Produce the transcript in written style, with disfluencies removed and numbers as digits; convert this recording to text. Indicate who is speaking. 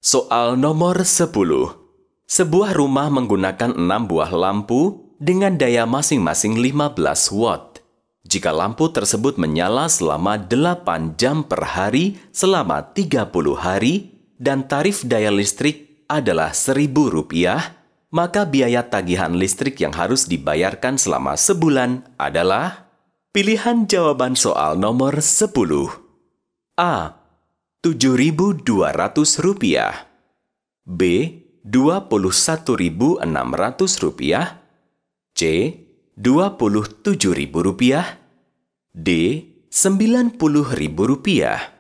Speaker 1: Soal nomor 10. Sebuah rumah menggunakan 6 buah lampu dengan daya masing-masing 15 watt. Jika lampu tersebut menyala selama 8 jam per hari selama 30 hari dan tarif daya listrik adalah Rp1.000, maka biaya tagihan listrik yang harus dibayarkan selama sebulan adalah... Pilihan jawaban soal nomor 10. A. Rp7.200. B. Rp21.600. C. Rp27.000. D. Rp90.000.